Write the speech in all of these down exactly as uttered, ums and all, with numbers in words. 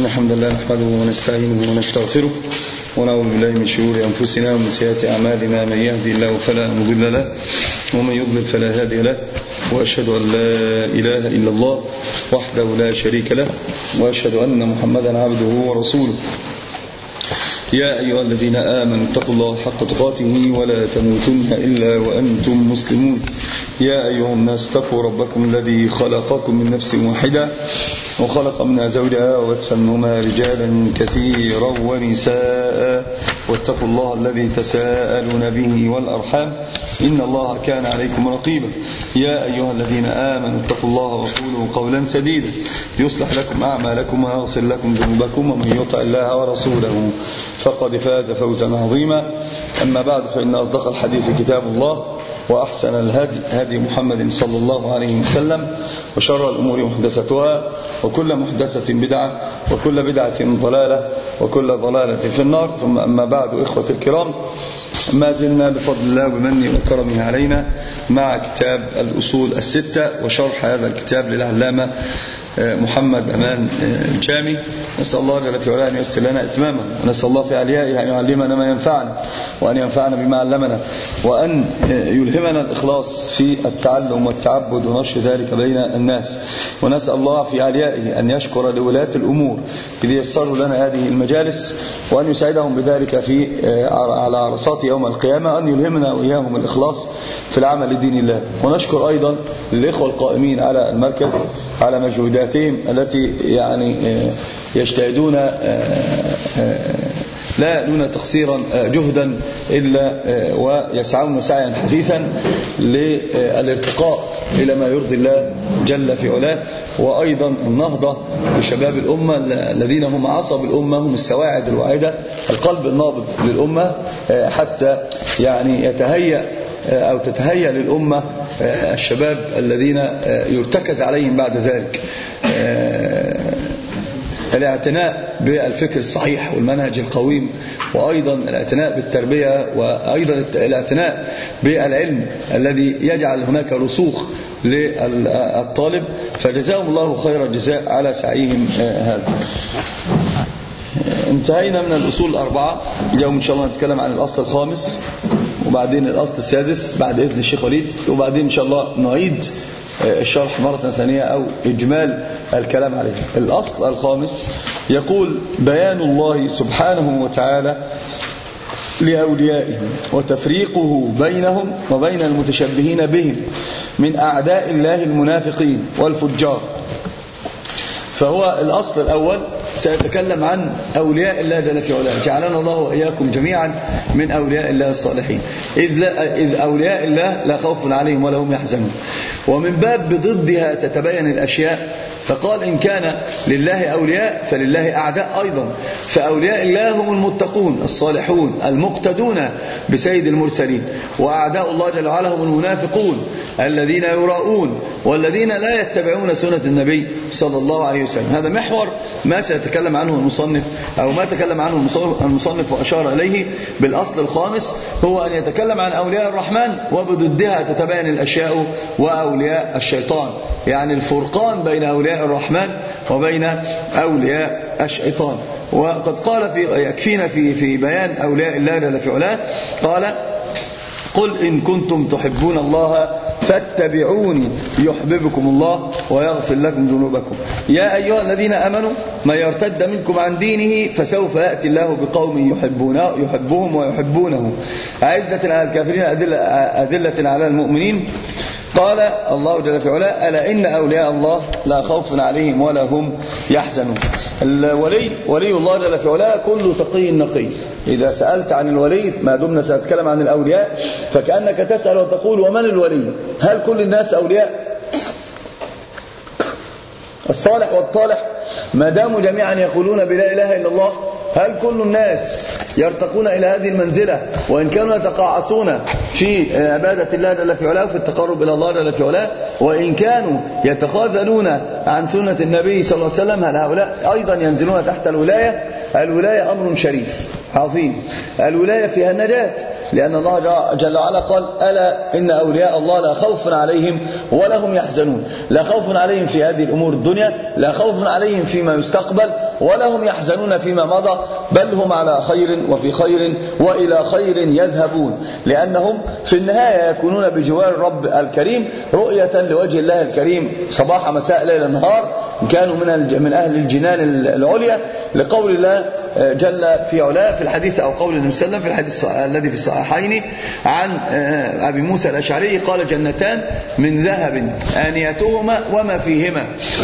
الحمد لله نحمده ونستعينه ونستغفره ونعوذ بالله من شرور أنفسنا ومن سيئات أعمالنا. من يهدي الله فلا مضل له ومن يضلل فلا هادي له، وأشهد أن لا إله إلا الله وحده لا شريك له، وأشهد أن محمدا عبده ورسوله. يا أيها الذين آمنوا اتقوا الله حق تقاته ولا تموتن إلا وأنتم مسلمون. يا أيها الناس اتقوا ربكم الذي خلقكم من نفس واحدة وخلق منها زوجها وبث منهما رجالا كثيرا ونساء، واتقوا الله الذي تساءلون به والأرحام إن الله كان عليكم رقيبا. يا أيها الذين آمنوا اتقوا الله وقولوا قولا سديدا يصلح لكم أعمالكم ويغفر لكم ذنوبكم، ومن يطع الله ورسوله فقد فاز فوزا عظيما. أما بعد، فإن أصدق الحديث كتاب الله، وأحسن الهدي هدي محمد صلى الله عليه وسلم، وشر الأمور محدثتها، وكل محدثة بدعة، وكل بدعة ضلالة، وكل ضلالة في النار. ثم أما بعد، إخوة الكرام، ما زلنا بفضل الله وبمنه وكرمه علينا مع كتاب الأصول الستة وشرح هذا الكتاب للعلامة محمد أمان الجامي. نسأل الله جل في علاه أن ييسر لنا إتمامه، ونسأل الله في عليائه أن يعلمنا ما ينفعنا، وأن ينفعنا بما علمنا، وأن يلهمنا الإخلاص في التعلم والتعبد ونشر ذلك بين الناس. ونسأل الله في عليائه أن يشكر لولاة الأمور إذ يسروا لنا هذه المجالس، وأن يساعدهم بذلك في على عرصات يوم القيامة، أن يلهمنا وإياهم الإخلاص في العمل لدين الله. ونشكر أيضا للإخوة القائمين على المركز على مجهوداتهم التي يعني يجتهدون لا دون تقصيرا جهدا إلا ويسعون سعيا حثيثا للارتقاء إلى ما يرضي الله جل في علاه، وأيضا النهضة بشباب الأمة الذين هم عصب الأمة، هم السواعد الواعدة، القلب النابض للأمة، حتى يعني يتهيأ أو تتهيأ للأمة الشباب الذين يرتكز عليهم بعد ذلك الاعتناء بالفكر الصحيح والمنهج القويم، وأيضا الاعتناء بالتربية، وأيضا الاعتناء بالعلم الذي يجعل هناك رسوخ للطالب. فجزاهم الله خير الجزاء على سعيهم هذا. انتهينا من الأصول الأربعة. اليوم إن شاء الله نتكلم عن الأصل الخامس، وبعدين الأصل السادس بعد إذن الشيخ وليد، وبعدين إن شاء الله نعيد الشرح مرة ثانية أو إجمال الكلام عليه. الأصل الخامس يقول: بيان الله سبحانه وتعالى لأوليائه وتفريقه بينهم وبين المتشبهين بهم من أعداء الله المنافقين والفجار. فهو الأصل الأول سيتكلم عن أولياء الله جل في علاه، جعلنا الله وإياكم جميعا من أولياء الله الصالحين. إذ, لا إذ أولياء الله لا خوف عليهم ولا هم يحزنون. ومن باب بضدها تتبين الأشياء، فقال: إن كان لله أولياء فلله أعداء أيضا. فأولياء الله هم المتقون الصالحون المقتدون بسيد المرسلين، وأعداء الله جل وعلا هم المنافقون الذين يراؤون والذين لا يتبعون سنة النبي صلى الله عليه وسلم. هذا محور ما سيتكلم عنه المصنف، أو ما تكلم عنه المصنف وأشار إليه بالأصل الخامس، هو أن يتكلم عن أولياء الرحمن وبضدها تتبين الأشياء وأولياء الشيطان، يعني الفرقان بين أولياء الرحمن وبين أولياء الشيطان. وقد قال في يكفينا في في بيان أولياء الله جل في علاه، قال: قل إن كنتم تحبون الله فاتبعوني يحببكم الله ويغفر لكم ذنوبكم. يا أيها الذين آمنوا من يرتد منكم عن دينه فسوف يأتي الله بقوم يحبونه يحبهم ويحبونه أعزة على الكافرين أدلة, أدلة على المؤمنين. قال الله جل في علاه: ألا إن أولياء الله لا خوف عليهم ولا هم يحزنون. الولي ولي الله جل في علاه كل تقي نقي. إذا سألت عن الولي، ما دمنا سنتكلم عن الأولياء، فكأنك تسأل وتقول: ومن الولي؟ هل كل الناس أولياء؟ الصالح والطالح ما داموا جميعا يقولون بلا إله إلا الله، هل كل الناس يرتقون إلى هذه المنزلة وإن كانوا يتقاعسون في عبادة الله جل في علاه في التقرب إلى الله جل في علاه، وإن كانوا يتخاذلون عن سنة النبي صلى الله عليه وسلم، هل هؤلاء أيضا ينزلون تحت الولاية؟ الولاية أمر شريف عظيم، الولاية فيها النجاة، لأن الله جل وعلا قال ألا إن أولياء الله لا خوف عليهم ولا هم يحزنون. لا خوف عليهم في هذه الأمور الدنيا، لا خوف عليهم فيما يستقبل، ولا هم يحزنون فيما مضى، بل هم على خير وفي خير وإلى خير يذهبون، لأنهم في النهاية يكونون بجوار الرب الكريم رؤية لوجه الله الكريم صباح مساء ليل نهار، كانوا من من أهل الجنان العليا، لقول الله جل في علاه في الحديث أو قول النبي صلى الله عليه وسلم في الحديث الذي في الصحيحين عن أبي موسى الأشعري قال: جنتان من ذهب آنيتهما وما فيهما،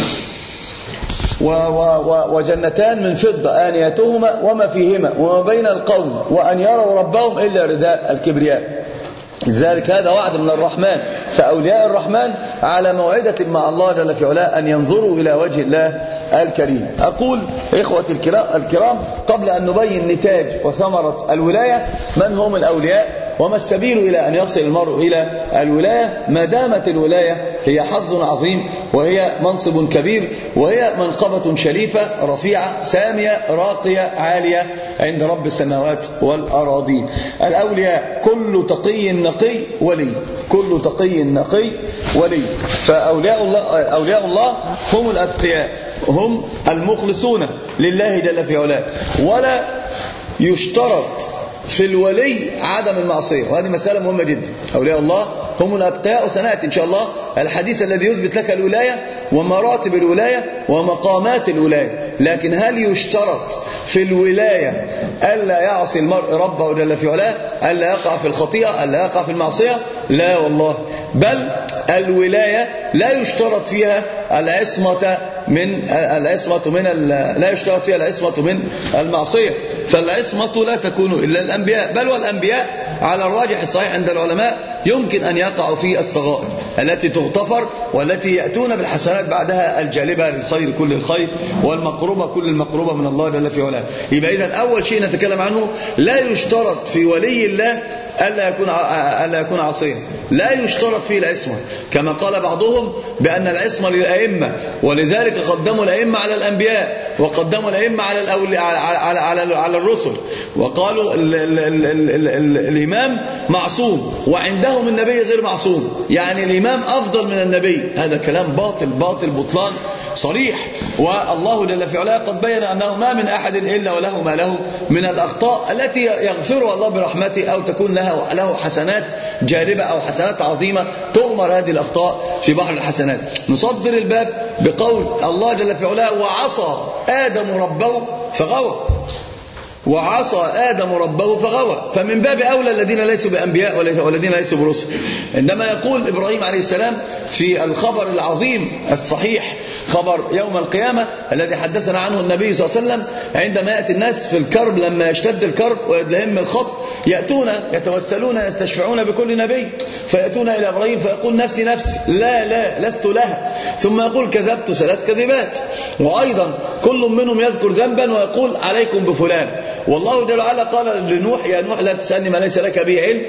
وجنتان من فضة آنيتهما وما فيهما، وما بين القوم وأن يروا ربهم إلا رداء الكبرياء. لذلك هذا وعد من الرحمن، فأولياء الرحمن على موعدة مع الله جل في علاه أن ينظروا إلى وجه الله الكريم. أقول إخوة الكرام قبل أن نبين نتاج وثمرة الولاية من هم الأولياء وما السبيل إلى أن يصل المرء إلى الولاية، ما دامت الولاية هي حظ عظيم وهي منصب كبير وهي منقبة شريفة رفيعة سامية راقية عالية عند رب السماوات والأراضين. الأولياء كل تقي نقي ولي، كل تقي نقي ولي. فأولياء الله, أولياء الله هم الأتقياء، هم المخلصون لله جل في علاه. ولا يشترط في الولي عدم المعصية، وهذه مسألة مهمة جدا. أولياء الله هم الأتقياء، وسنأتي إن شاء الله الحديث الذي يثبت لك الولاية ومراتب الولاية ومقامات الولاية. لكن هل يشترط في الولاية ألا يعصي المرء ربه جل في علاه، ألا يقع في الخطيئة، ألا يقع في المعصية؟ لا والله، بل الولاية لا يشترط فيها العصمة من العصمة من لا يشترط فيها العصمة من المعصية، فالعصمة لا تكون إلا الأنبياء، بل والأنبياء على الراجح الصحيح عند العلماء يمكن أن يقعوا في الصغائر التي تغتفر والتي يأتون بالحسنات بعدها الجالبة للخير كل الخير والمقربة كل المقربة من الله جل في علاه. يبقى إذن أول شيء نتكلم عنه لا يشترط في ولي الله ألا يكون ألا يكون عصيا، لا يشترط فيه العصمة، كما قال بعضهم بأن العصمة للأئمة، ولذلك قدموا الأئمة على الأنبياء وقدموا الأئمة على الأولي على على على الرسل، وقالوا ال ال ال ال ال الإمام معصوم وعندهم النبي غير معصوم، يعني الإمام أفضل من النبي. هذا كلام باطل باطل بطلان صريح، والله جل في علاه قد بين أنه ما من أحد إلا وله ما له من الأخطاء التي يغفرها الله برحمته أو تكون لها له حسنات جالبة أو حسنات عظيمة تغمر هذه الأخطاء في بحر الحسنات. نصدر الباب بقول الله جل في علاه: وعصى آدم ربه فغوى، وعصى آدم ربه فغوى. فمن باب أولى الذين ليسوا بأنبياء والذين ليسوا برسل. عندما يقول إبراهيم عليه السلام في الخبر العظيم الصحيح، خبر يوم القيامة الذي حدثنا عنه النبي صلى الله عليه وسلم، عندما يأتي الناس في الكرب لما يشتد الكرب ويدلهم الخط يأتون يتوسلون يستشفعون بكل نبي، فيأتون إلى إبراهيم فيقول: نفسي نفسي، لا لا لست لها، ثم يقول: كذبت ثلاث كذبات. وأيضا كل منهم يذكر ذنبا ويقول: عليكم بفلان. والله جل وعلا قال لنوح: يا نوح لا تسألني ما ليس لك به علم،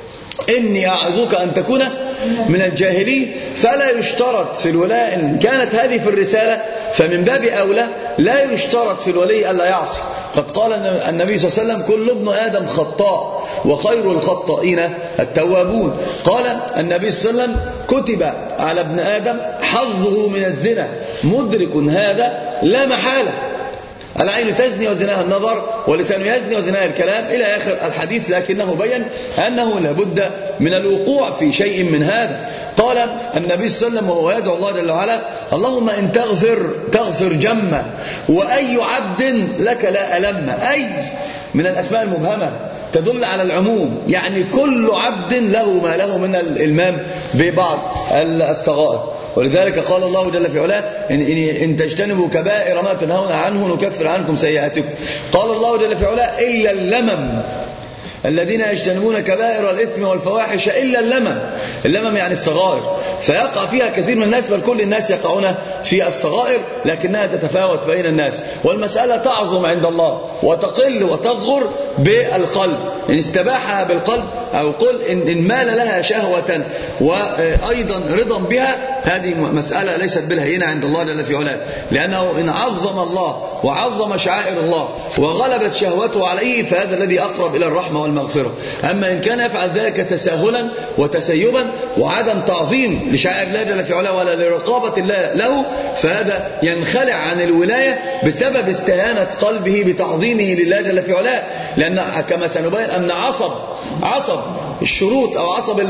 إني أعظك أن تكون من الجاهلين. فلا يشترط في الولاء إن كانت هذه في الرسالة، فمن باب أولى لا يشترط في الولي ألا يعصي. قد قال النبي صلى الله عليه وسلم: كل ابن آدم خطاء وخير الخطائين التوابون. قال النبي صلى الله عليه وسلم: كتب على ابن آدم حظه من الزنا، مدرك هذا لا محالة. العين تزني وزناها النظر، ولسان يزني وزناها الكلام، إلى آخر الحديث، لكنه بين أنه لابد من الوقوع في شيء من هذا. قال النبي صلى الله عليه وسلم وهو يدعو الله جل وعلا: اللهم إن تغفر تغفر جمة، وأي عبد لك لا ألم. أي من الأسماء المبهمة تدل على العموم، يعني كل عبد له ما له من الإلمام ببعض الصغائر. ولذلك قال الله جل في علاه: إن, إن تجتنبوا كبائر ما تنهون عنه نكفر عنكم سيئاتكم. قال الله جل في علاه: إلا اللمم، الذين يجتنبون كبائر الإثم والفواحش إلا اللمم. اللمم يعني الصغائر، فيقع فيها كثير من الناس، بل كل الناس يقعون في الصغائر، لكنها تتفاوت بين الناس، والمسألة تعظم عند الله وتقل وتصغر بالقلب. إن استباحها بالقلب، أو قل إن, إن مال لها شهوة وأيضا رضا بها، هذه مسألة ليست بالهينة عند الله جل في علاه، لأنه إن عظم الله وعظم شعائر الله وغلبت شهوته عليه فهذا الذي أقرب إلى الرحمة والمغفرة. أما إن كان يفعل ذلك تساهلا وتسيبا وعدم تعظيم لشعائر الله جل في علاه ولا لرقابة الله له، فهذا ينخلع عن الولاية بسبب استهانة قلبه بتعظيمه لله جل في علاه. لأن كما سنبين أن عصب عصب الشروط أو عصب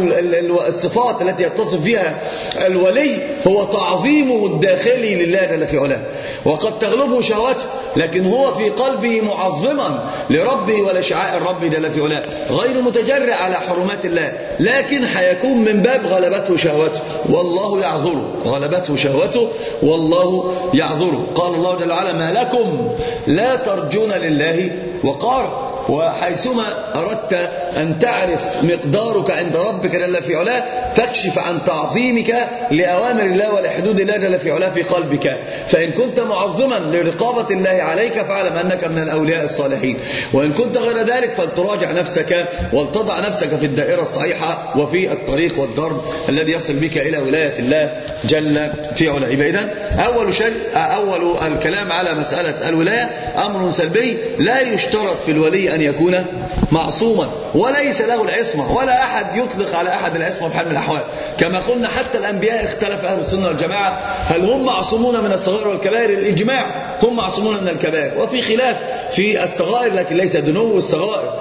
الصفات التي يتصف فيها الولي هو تعظيمه الداخلي لله جل في علاه، وقد تغلبه شهوته لكن هو في قلبه معظما لربه ولشعائر ربه جل في علاه، غير متجرع على حرمات الله، لكن حيكون من باب غلبته شهوته والله يعذره، غلبته شهوته والله يعذره. قال الله جل وعلا: ما لكم لا ترجون لله وقارا. وحيثما أردت أن تعرف مقدارك عند ربك جل في علاه فاكشف عن تعظيمك لأوامر الله ولحدود الله جل في علاه في قلبك. فإن كنت معظما لرقابة الله عليك فاعلم أنك من الأولياء الصالحين، وإن كنت غير ذلك فلتراجع نفسك ولتضع نفسك في الدائرة الصحيحة وفي الطريق والدرب الذي يصل بك إلى ولاية الله جل في علاه. يبقى إذن أول شيء أول الكلام على مسألة الولاية أمر سلبي، لا يشترط في الولي أن يكون معصوما وليس له العصمة، ولا أحد يطلق على أحد العصمة بحال من الأحوال. كما قلنا حتى الأنبياء اختلف أهل السنة والجماعة هل هم معصومون من الصغائر والكبائر؟ الإجماع هم معصومون من الكبائر، وفي خلاف في الصغائر لكن ليس دنو الصغائر،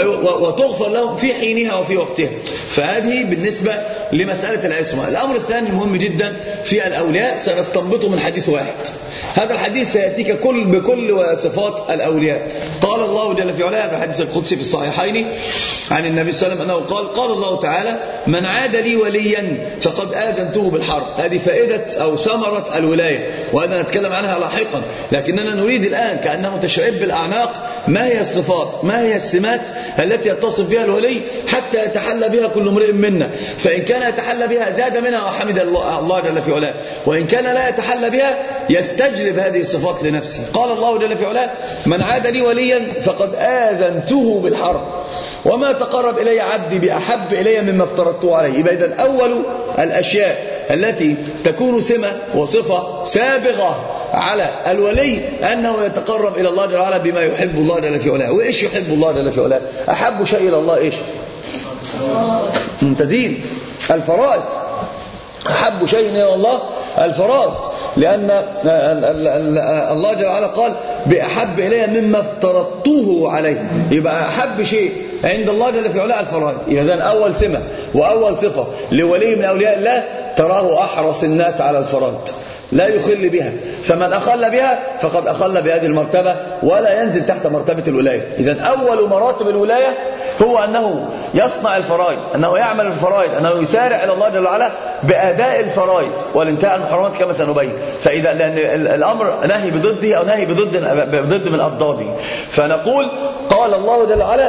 وتغفر لهم في حينها وفي وقتها. فهذه بالنسبة لمسألة العصمة. الأمر الثاني المهم جدا في الأولياء سنستنبطه من حديث واحد. هذا الحديث سيأتيك كل بكل صفات الأولياء. قال الله جل في علاه في الحديث القدسي في الصحيحين عن النبي صلى الله عليه وسلم أنه قال: قال الله تعالى: من عاد لي وليا فقد آذنته بالحرب. هذه فائدة أو ثمرة الولاية، وهذا نتكلم عنها لاحقا، لكننا نريد الآن كأنه تشعب بالأعناق ما هي الصفات، ما هي السمات التي يتصف بها الولي حتى يتحلى بها كل امرئ منا. فإن كان يتحلى بها زاد منها وحمد الله جل في علاه، وإن كان لا يتحلى بها يستجلب هذه الصفات لنفسه. قال الله جل في علاه: من عاد لي وليا فقد آذنته بالحرب وما تقرب إلي عبدي بأحب إلي مما افترضته عليه. يبقى إذن أول الأشياء التي تكون سمة وصفة سابغة على الولي أنه يتقرب إلى الله جل وعلا بما يحب الله جل في علاه. وإيش يحب الله جل في علاه؟ أحب شيء إلى الله إيش؟ ممتازين، الفرائض. أحب شيء إلى الله الفرائض، لأن الله جل وعلا قال: بأحب إلي مما افترضته عليه. يبقى أحب شيء عند الله جل في علاه الفرائض. إذن أول سمة وأول صفة لولي من أولياء الله تراه أحرص الناس على الفرائض، لا يخل بها، فمن أخل بها فقد أخل بهذه المرتبة ولا ينزل تحت مرتبة الولاية. إذن أول مراتب الولاية هو أنه يصنع الفرائض، أنه يعمل الفرائض، أنه يسارع إلى الله جل وعلا بأداء الفرائض والانتهاء عن المحرمات كما سنبين. فإذا لأن الأمر نهي بضده أو نهي بضد بضد من أضداده، فنقول قال الله جل وعلا: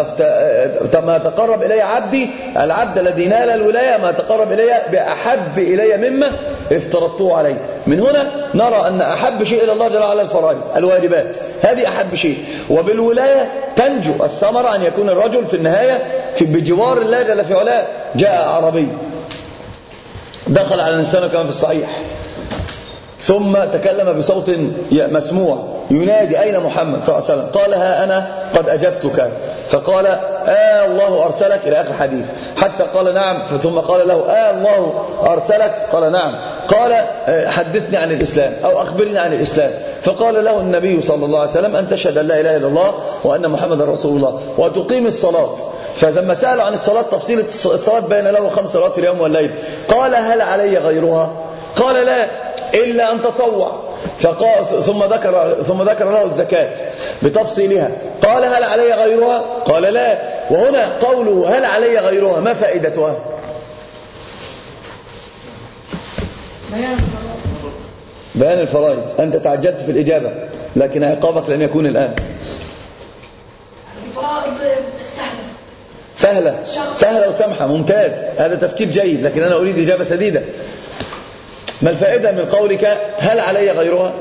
ما تقرب إلي عبدي، العبد الذي نال الولاية ما تقرب إلي بأحب إلي مما افترضته عليه. من هنا نرى أن أحب شيء إلى الله جل وعلا الفرائض الواجبات، هذه أحب شيء. وبالولاية تنجو الثمرة أن يكون الرجل في النهاية في بجوار الله جل في علاه. جاء عربي دخل على الإنسان كما في الصحيح، ثم تكلم بصوت مسموع ينادي: أين محمد صلى الله عليه وسلم؟ قال: ها أنا قد أجبتك. فقال: آه الله أرسلك، إلى آخر الحديث، حتى قال: نعم. ثم قال له: آه الله أرسلك؟ قال: نعم. قال: حدثني عن الإسلام أو أخبرني عن الإسلام. فقال له النبي صلى الله عليه وسلم: أن تشهد أن لا إله إلا الله وأن محمد رسول الله وتقيم الصلاة. فلما سألوا عن الصلاة تفصيل الصلاة بين له خمس صلوات اليوم والليل. قال: هل علي غيرها؟ قال: لا إلا أن تطوع. فقال ثم ذكر ثم ذكر له الزكاة بتفصيلها. قال: هل علي غيرها؟ قال: لا. وهنا قوله هل علي غيرها ما فائدتها؟ بيان الفرائض. أنت تعجلت في الإجابة لكن عقابك لن يكون الآن. الفرائض سهلة سهلة سهلة وسمحة، ممتاز، هذا تفكير جيد، لكن أنا أريد إجابة سديدة. ما الفائدة من قولك هل علي غيرها؟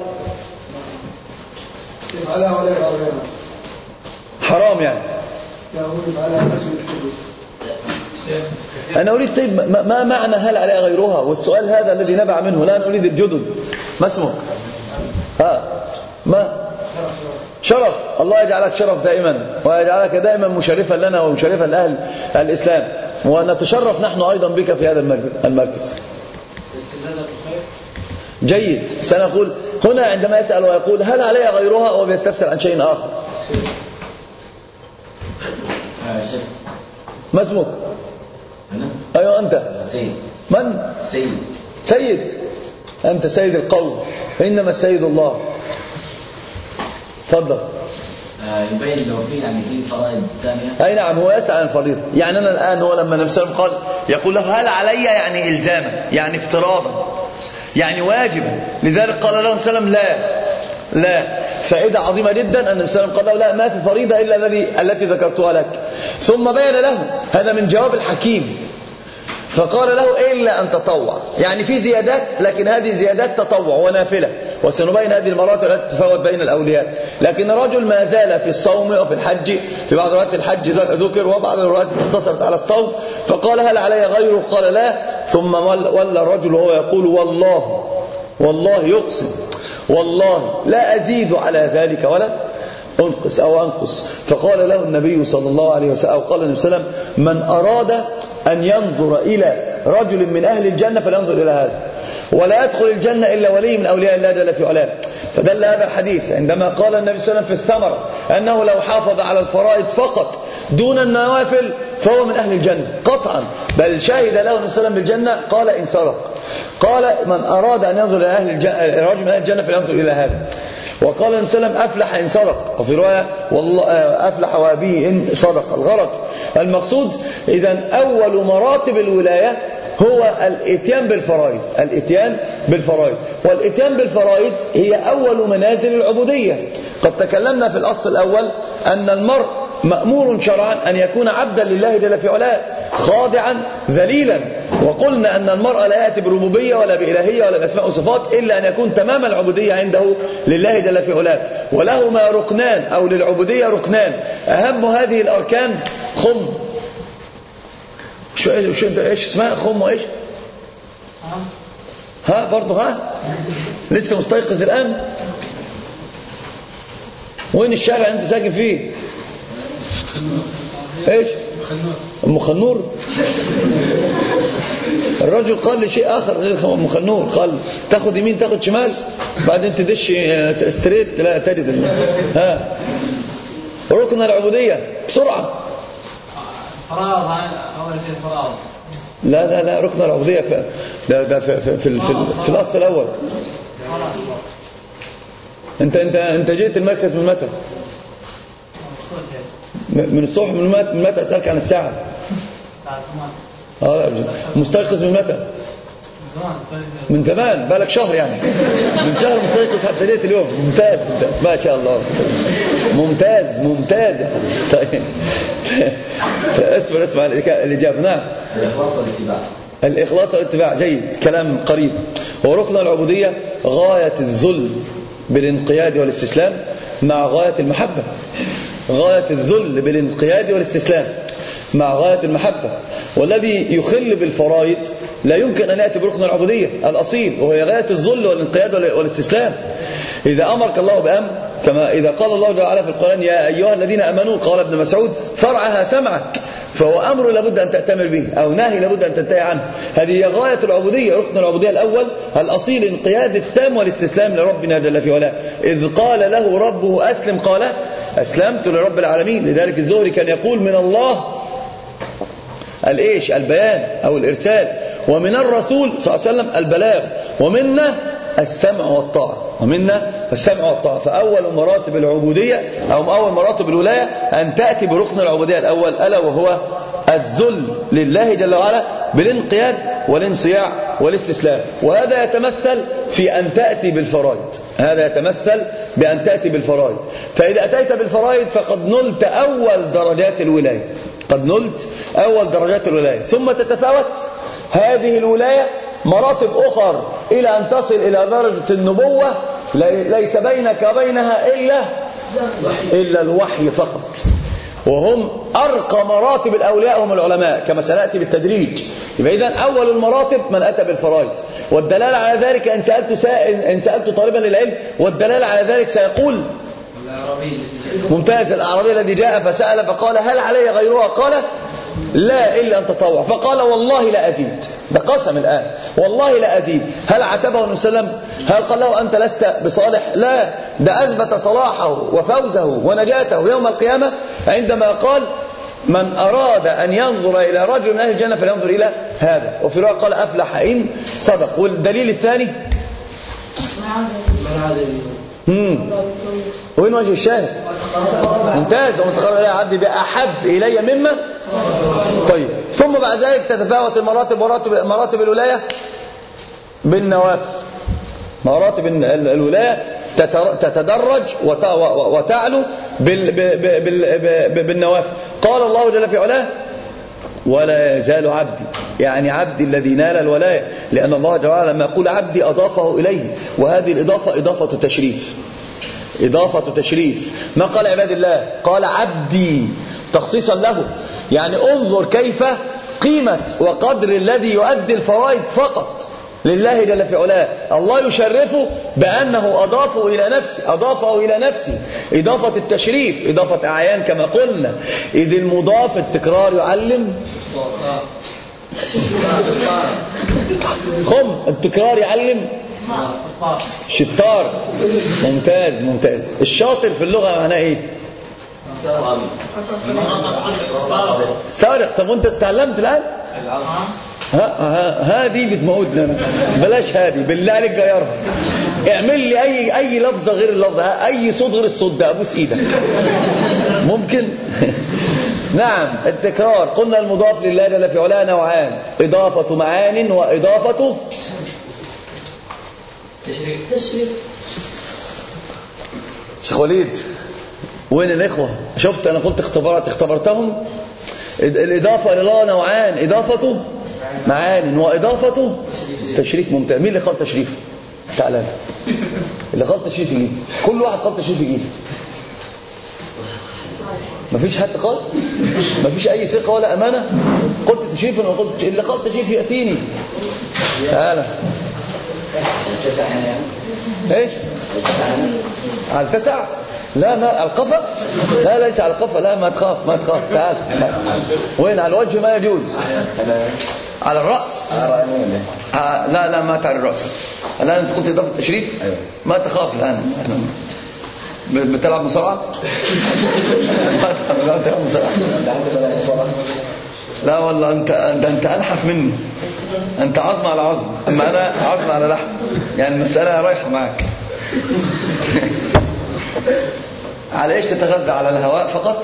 حرام يعني أنا أريد طيب ما معنى هل علي غيرها؟ والسؤال هذا الذي نبع منه، لا نريد الجدد. ما اسمك؟ ها ما شرف. الله يجعلك شرف دائما، ويجعلك دائما مشرفا لنا ومشرفا لأهل الإسلام، ونتشرف نحن أيضا بك في هذا المركز. جيد. سنقول هنا عندما يسأل ويقول هل علي غيرها وبيستفسر عن شيء آخر. ما اسمك؟ أنا؟ أيوة أنت. سيد. من؟ سيد. سيد. أنت سيد القوم، إنما السيد الله. تفضل. آه يبين لو في يعني في فرائض ثانية. أي نعم، هو يسأل عن الفريضة. يعني أنا الآن هو لما النبي صلى الله عليه وسلم قال يقول له هل علي يعني إلزاما، يعني افتراضا، يعني واجبا. لذلك قال له النبي صلى الله عليه وسلم لا لا. فائدة عظيمة جدا أن النبي صلى الله عليه وسلم قال له لا، ما في فريضة إلا الذي التي ذكرتها لك. ثم بين له، هذا من جواب الحكيم، فقال له إلا أن تطوع، يعني في زيادات، لكن هذه زيادات تطوع ونافلة، وسنبين هذه المراتب التي تتفاوت بين الأولياء. لكن الرجل ما زال في الصوم وفي الحج، في بعض روايات الحج ذكر وبعض الروايات اقتصرت على الصوم، فقال هل علي غيره؟ قال لا. ثم ولى الرجل وهو يقول والله والله يقسم والله لا أزيد على ذلك ولا أنقص أو أنقص. فقال له النبي صلى الله عليه وسلم، أو قال النبي صلى الله عليه وسلم من أراد أن ينظر إلى رجل من أهل الجنة فلينظر إلى هذا، ولا يدخل الجنة إلا ولي من أولياء الله جل في علاه. فدل هذا الحديث عندما قال النبي صلى الله عليه وسلم في الثمرة أنه لو حافظ على الفرائض فقط دون النوافل فهو من أهل الجنة قطعا، بل شهد له النبي صلى الله عليه وسلم بالجنة. قال إن صدق. قال من أراد أن ينظر إلى أهل الجنة، رجل من أهل الجنة فلينظر إلى هذا. وقال النبي صلى الله عليه وسلم أفلح إن صدق، وفي رواية والله أفلح وأبيه إن صدق. الغرض المقصود إذن أول مراتب الولاية هو الاتيان بالفرائض، الاتيان بالفرائض. والاتيان بالفرائض هي أول منازل العبودية. قد تكلمنا في الأصل الأول أن المرء مأمور شرعا أن يكون عبدا لله جل في علاه، خاضعا ذليلا. وقلنا أن المرء لا يأتي بربوبية ولا بإلهية ولا بأسماء وصفات إلا أن يكون تمام العبودية عنده لله جل في علاه. ولهما ركنان، أو للعبودية ركنان، أهم هذه الأركان خم. شو شو انت ايش اسمها خم وايش؟ ها برضه ها لسه مستيقظ الآن؟ وين الشارع اللي انت ساكن فيه؟ ايش؟ ام خنور. الرجل قال لي شيء اخر غير ام خنور، قال تاخذ يمين تاخذ شمال بعدين تدش ستريت لا تجد. ها ركن العبودية بسرعة. فراغ أول شيء فراغ. لا لا لا ركن العبودية في ده ده في في في, في, في الأصل الأول. أنت أنت أنت جيت المركز من متى؟ من الصبح. من متى؟ من متى أسألك عن الساعة؟ اه مستيقظ من متى؟ من زمان، بالك شهر يعني. من شهر مستيقظ حتى ليت اليوم. ممتاز ممتاز ما شاء الله، ممتاز ممتاز. طيب اسمع اسمع الإجابة. نعم. الإخلاص والاتباع. الإخلاص والاتباع جيد، كلام قريب. وركن العبودية غاية الذل بالانقياد والاستسلام مع غاية المحبة. غاية الذل بالانقياد والاستسلام مع غاية المحبة. والذي يخل بالفرائض لا يمكن أن يأتي بركن العبودية الأصيل، وهي غاية الذل والانقياد والاستسلام. إذا أمرك الله بأمر، كما إذا قال الله جل وعلا في القرآن يا أيها الذين آمنوا، قال ابن مسعود فرعها سمعك، فهو أمر لابد أن تأتمر به، أو نهي لابد أن تنتهي عنه. هذه هي غاية العبودية، ركن العبودية الأول الأصيل انقياد التام والاستسلام لربنا جل في علاه. إذ قال له ربه أسلم قال أسلمت لرب العالمين. لذلك الزهري كان يقول من الله الإيش البيان أو الإرسال، ومن الرسول صلى الله عليه وسلم البلاغ، ومنا السمع والطاعة، ومنا السمع والطاعة. فأول مراتب العبودية أو أول مراتب الولاية أن تأتي بركن العبودية الأول، ألا وهو الذل لله جل وعلا بالانقياد والانصياع والاستسلام. وهذا يتمثل في أن تأتي بالفرائض. هذا يتمثل بأن تأتي بالفرائض. فإذا أتيت بالفرائض فقد نلت أول درجات الولاية، قد نلت أول درجات الولاية. ثم تتفاوت هذه الولاية مراتب أخرى إلى أن تصل إلى درجة النبوة ليس بينك وبينها إلا إلا الوحي فقط. وهم أرقى مراتب الأولياء هم العلماء كما سنأتي بالتدريج. يبقى إذن أول المراتب من أتى بالفرائض، والدلالة على ذلك إن سألت سائل إن سألت طالبا للعلم والدلالة على ذلك سيقول ممتاز. الأعرابي الذي جاء فسأل فقال هل علي غيرها؟ قال لا إلا أن تطوع. فقال والله لا أزيد. ده قسم الآن، والله لا أزيد. هل عتبه النبي صلى الله عليه وسلم؟ هل قال له أنت لست بصالح؟ لا، ده أثبت صلاحه وفوزه ونجاته يوم القيامة عندما قال من أراد أن ينظر إلى رجل من أهل الجنة فلينظر إلى هذا. وفي رواية قال أفلح إن صدق. والدليل الثاني امم وين وجه الشاهد؟ ممتاز. ومن تقرب إلي عبدي بأحب إلي مما. طيب، ثم بعد ذلك تتفاوت المراتب مراتب مراتب الولاية بالنوافل. مراتب الولاية تتدرج وتعلو بالنوافل. قال الله جل في علاه ولا يزال عبدي، يعني عبدي الذي نال الولاية، لأن الله جل وعلا لما يقول عبدي أضافه إليه، وهذه الإضافة إضافة تشريف. إضافة تشريف. ما قال عباد الله؟ قال عبدي تخصيصا له. يعني انظر كيف قيمة وقدر الذي يؤدي الفرائض فقط لله جل في علاه. الله يشرفه بأنه أضافه إلى نفسه، أضافه إلى نفسه إضافة التشريف، إضافة أعيان كما قلنا. إذ المضاف التكرار يعلم خم، التكرار يعلم شطار. ممتاز ممتاز. الشاطر في اللغة معناه ايه؟ سارق. طب وانت اتعلمت الآن؟ هذه بتموتنا. بلاش هذه بالله عليك، غيرها. اعمل لي اي اي لفظه غير اللفظه، اي صوت غير الصوت ده، ابوس ايدك. ممكن؟ نعم. التكرار قلنا المضاف لله جل في علاه نوعان: اضافه معان واضافه تشريف. شيخ وليد وين الاخوه؟ شفت انا قلت اختبارات اختبرتهم. الاضافه الى الله نوعان: اضافه معان واضافه تشريف. ممتاز. مين اللي قال تشريف؟ تعالى. اللي قال تشريف يجي. كل واحد قال تشريف يجي. مفيش حد قال؟ مفيش اي ثقه ولا امانه؟ قلت تشريف ولا قلت اللي قال تشريف ياتيني. تعالى. ايش؟ على التسع؟ لا، ما القفا؟ لا ليس على القفا. لا، ما تخاف ما تخاف. تعال. وين؟ على الوجه ما يجوز. على الرأس؟ آه لا لا، ما تعال الرأس. الآن أنت قلت إضافة تشريف؟ ما تخاف الآن. بتلعب مصارعة؟ ما تلعب مصارعة؟ لا والله أنت أنت أنحف مني. أنت عظم على عظم، أما أنا عظم على لحم. يعني المسألة رايحة معك. على إيش تتغذى؟ على الهواء فقط؟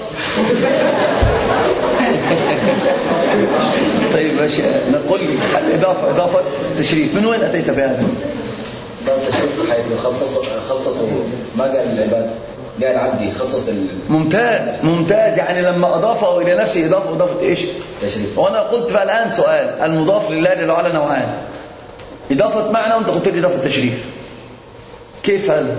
طيب ماشي. نقول لي الإضافة إضافة تشريف من وين أتيت بهذا؟ إضافة تشريف حيث يخصص خصصوا ما قال العباد، قال عبدي خصص ال... ممتاز ممتاز. يعني لما أضافه إلى نفسه إضافة إضافة إيش؟ تشريف. وأنا قلت فالآن سؤال: المضاف لله جل وعلا نوعان: إضافة معنى وأنت قلت لي إضافة تشريف. كيف هذا؟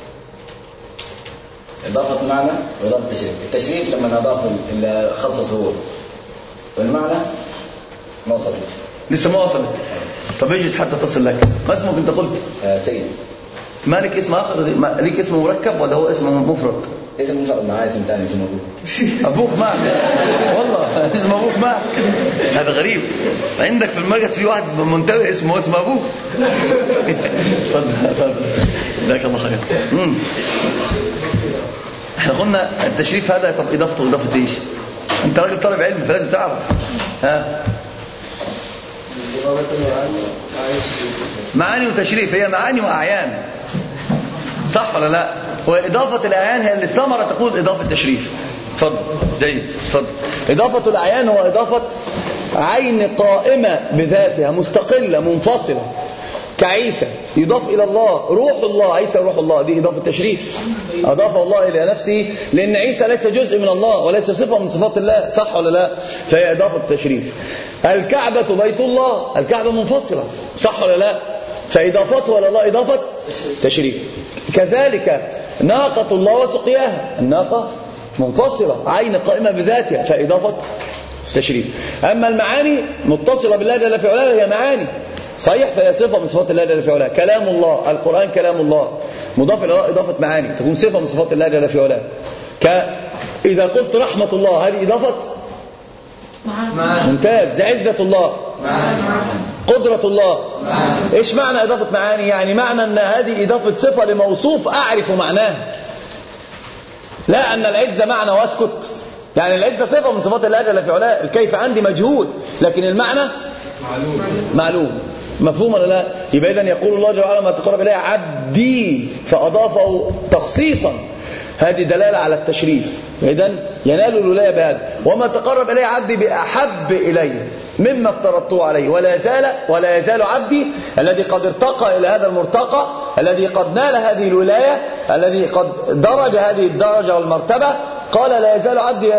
إضافة معنى وإضافة تشريف. التشريف لما أضاف اللي خصص هو، والمعنى ما وصلت لسه ما وصلت. طب اجلس حتى تصل لك. ما اسمك انت قلت؟ آه سيد. ما لك اسم اخر؟ ليك اسم مركب ولا هو اسم مفرد؟ اسم مفرد. معاه اسم ثاني اسم ابوك. ابوك معك؟ والله اسم ابوك معك؟ هذا غريب. عندك في المركز في واحد منتبه اسمه اسم ابوك. تفضل تفضل. جزاك الله خير. احنا قلنا التشريف هذا. طب اضافته اضافه ايش؟ انت راجل طالب علم فلازم تعرف. ها؟ معاني وتشريف. هي معاني واعيان، صح ولا لا؟ واضافه الاعيان هي اللي ثمره تقول اضافه تشريف. اتفضل. جيد. اتفضل. اضافه الاعيان هو اضافه عين قائمه بذاتها مستقله منفصله، كعيسى يضاف إلى الله روح الله. عيسى روح الله، دي إضافة تشريف. أضافه الله إلى نفسه، لأن عيسى ليس جزء من الله وليس صفة من صفات الله، صح ولا لا؟ فهي إضافة تشريف. الكعبة بيت الله، الكعبة منفصلة، صح ولا لا؟ فإضافته إلى الله إضافة تشريف. كذلك ناقة الله وسقياها، الناقة منفصلة، عين قائمة بذاتها فإضافة تشريف. أما المعاني متصلة بالله جل في علاه هي معاني صحيح، فهي صفة من صفات الله جل في علاه. كلام الله، القرآن كلام الله، مضاف إلى الله إضافة معاني، تكون صفة من صفات الله جل في علاه. إذا قلت رحمة الله هذه إضافة معاني. ممتاز. عزة الله معاني. قدرة الله معاني. إيش معنى إضافة معاني؟ يعني معنى أن هذه إضافة صفة لموصوف أعرف معناه، لا أن العزة معنى واسكت. يعني العزة صفة من صفات الله جل في علاه، الكيف عندي مجهول لكن المعنى معلوم معلوم. مفهوم ولا لا؟ يبقى إذن يقول الله جل وعلا ما تقرب إليه عبدي فأضافه تخصيصا، هذه دلالة على التشريف. إذن ينال الولاية بهذا. وما تقرب إليه عبدي بأحب إليه مما افترضته عليه، ولا يزال ولا يزال عبدي الذي قد ارتقى إلى هذا المرتقى، الذي قد نال هذه الولاية، الذي قد درج هذه الدرجة والمرتبة، قال لا يزال عبدي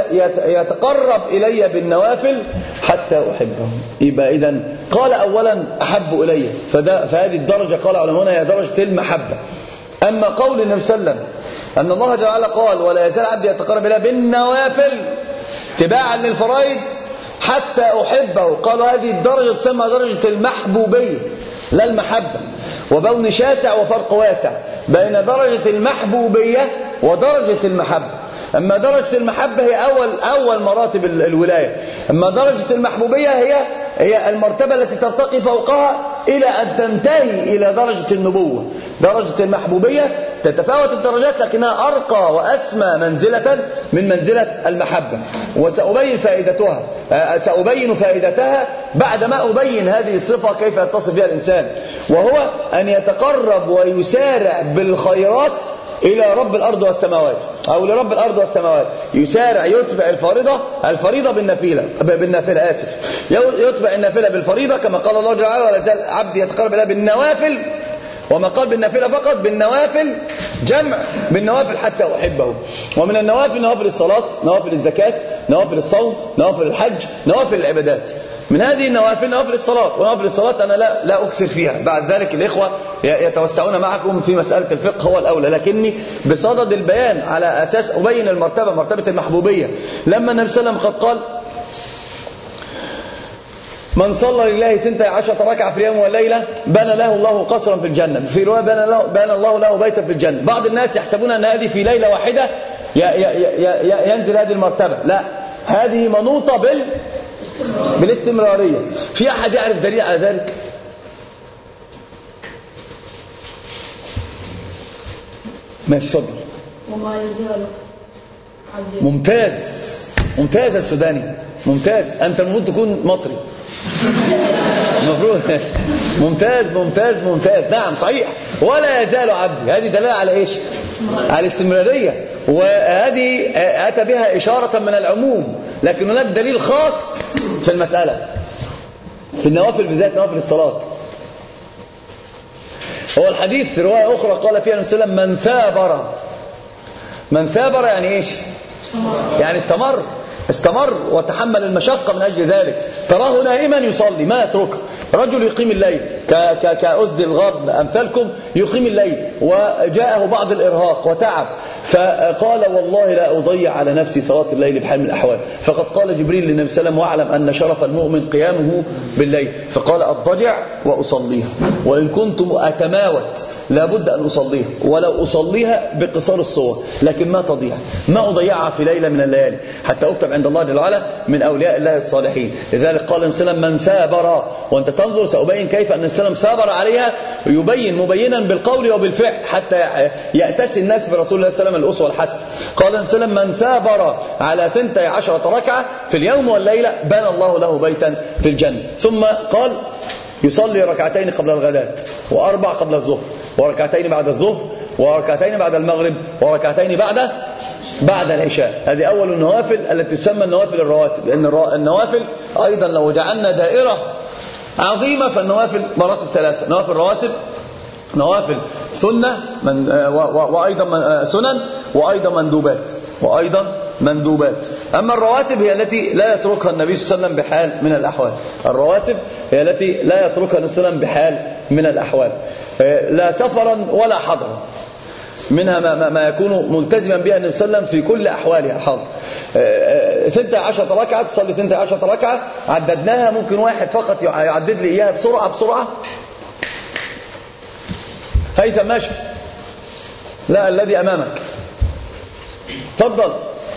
يتقرب إلي بالنوافل حتى أحبه. يبقى إذن قال أولا أحب إلي، فهذه الدرجة قال علماؤنا هي درجة المحبة. أما قول النبي صلى الله عليه وسلم أن الله جل وعلا قال ولا يزال عبدي يتقرب إلي بالنوافل تباعا للفرائض حتى أحبه، قالوا هذه الدرجة تسمى درجة المحبوبية لا المحبة. وبون شاسع وفرق واسع بين درجة المحبوبية ودرجة المحبة. أما درجة المحبة هي أول أول مراتب الولاية، أما درجة المحبوبية هي هي المرتبة التي ترتقي فوقها إلى أن تنتهي إلى درجة النبوة. درجة المحبوبية تتفاوت الدرجات لكنها أرقى وأسمى منزلة من منزلة المحبة، وسأبين فائدتها سأبين فائدتها بعدما أبين هذه الصفة كيف يتصف بها الإنسان، وهو أن يتقرب ويسارع بالخيرات إلى رب الأرض والسماوات، أو لرب الأرض والسماوات. يسارع يتبع الفريضة الفريضة بالنافلة بالنافلة آسف يتبع النافلة بالفريضة كما قال الله تعالى ولا يزال عبدي يتقرب إليه بالنوافل، وما قال بالنافلة فقط بالنوافل جمع بالنوافل حتى أحبه. ومن النوافل نوافل الصلاة، نوافل الزكاة، نوافل الصوم، نوافل الحج، نوافل العبادات. من هذه النوافل نوافل الصلاة، ونوافل الصلاة أنا لا لا أكثر فيها، بعد ذلك الإخوة يتوسعون معكم في مسألة الفقه هو الأولى، لكني بصدد البيان على أساس أبين المرتبة مرتبة المحبوبية. لما النبي صلى الله عليه وسلم قد قال من صلى لله ثنتي عشرة ركعة في اليوم والليلة بنى له الله قصرا في الجنة، في رواية بنى, له بنى الله له بيتا في الجنة. بعض الناس يحسبون أن هذه في ليلة واحدة ينزل هذه المرتبة، لا، هذه منوطة بال بالاستمرارية. في أحد يعرف دليل على ذلك؟ ماشي صدر. وما يزال عبدي. ممتاز ممتاز السوداني، ممتاز. أنت المفروض تكون مصري المفروض. ممتاز ممتاز ممتاز. نعم صحيح. ولا يزال عبدي، هذه دلالة على إيش؟ على الاستمرارية، وهذه أتى بها إشارة من العموم، لكن هناك دليل خاص في المسألة في النوافل بالذات نوافل الصلاة. هو الحديث في رواية أخرى قال فيها النبي صلى الله عليه وسلم من ثابر. من ثابر يعني إيش؟ يعني استمر استمر وتحمل المشقة من أجل ذلك. تراه نائما يصلي ما يتركه، رجل يقيم الليل كأسد الغاب أمثالكم يقيم الليل، وجاءه بعض الإرهاق وتعب، فقال والله لا أضيع على نفسي صلاة الليل بحال من الأحوال. فقد قال جبريل للنبي صلى الله عليه وسلم واعلم أن شرف المؤمن قيامه بالليل، فقال أضجع وأصليها، وإن كنت أتماوت لابد أن أصليها، ولو أصليها بقصار الصور، لكن ما تضيع، ما أضيعها في ليلة من الليالي حتى أكتب عند الله جل وعلا من أولياء الله الصالحين. لذلك قال النبي صلى الله عليه وسلم من سابر، وأنت تنظر سأبين كيف أن النبي صلى الله عليه وسلم سابر عليها، يبين مبينا بالقول وبالفعل حتى يأتسي الناس برسول الله صلى الله عليه وسلم الأسوة الحسنة. قال النبي صلى الله عليه وسلم من سابر على ثنتي عشرة ركعة في اليوم والليلة بنى الله له بيتا في الجنة. ثم قال يصلي ركعتين قبل الغداة، وأربع قبل الظهر، وركعتين بعد الظهر، وركعتين بعد المغرب، وركعتين بعد بعد العشاء. هذه أول النوافل التي تسمى النوافل الرواتب، لأن النوافل أيضا لو جعلنا دائرة عظيمة فالنوافل مراتب ثلاثة: نوافل رواتب، نوافل سنة من وأيضا من سنن، وأيضا مندوبات وأيضا مندوبات. أما الرواتب هي التي لا يتركها النبي صلى الله عليه وسلم بحال من الأحوال. الرواتب هي التي لا يتركها النبي صلى الله عليه وسلم بحال من الأحوال، لا سفرا ولا حضرا. منها ما, ما, ما يكون ملتزما بها النبي صلى الله عليه وسلم في كل أحوالها. حاضر. ستة عشرة ركعة، تصلي ستة عشرة ركعة عددناها، ممكن واحد فقط يعدد لي إياها بسرعة بسرعة. هيثم ماشي؟ لا، الذي أمامك. تفضل.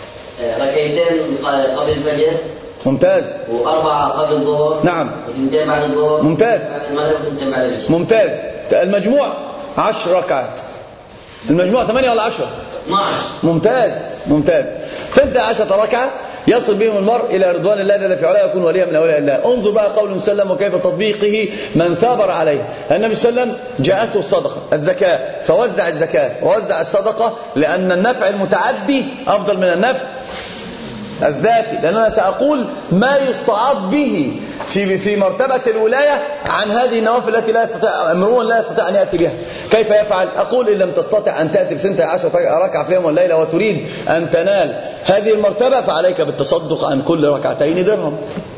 ركعتين قبل الفجر. ممتاز. وأربعة قبل الظهر. نعم. وثنتين بعد الظهر. ممتاز. بعد المغرب وثنتين بعد العشاء. ممتاز. المجموع عشر ركعات. المجموع ثمانية ولا عشرة؟ اثناشر. ممتاز ممتاز. ستة عشرة ركعة يصل بهم المرء إلى رضوان الله جل في علاه ويكون وليا من أولياء الله. انظر بقى قول النبي صلى الله عليه وسلم وكيف تطبيقه من ثابر عليه. النبي صلى الله عليه وسلم جاءته الصدقة الزكاة فوزع الزكاة ووزع الصدقة، لأن النفع المتعدي أفضل من النفع الذاتي. لأن أنا سأقول ما يستعاض به في في مرتبة الولاية عن هذه النوافل التي لا يستطيع امرؤ لا يستطيع أن يأتي بها. كيف يفعل؟ أقول إن لم تستطع أن تأتي بستة عشر ركعة في يوم والليلة وتريد أن تنال هذه المرتبة، فعليك بالتصدق عن كل ركعتين درهم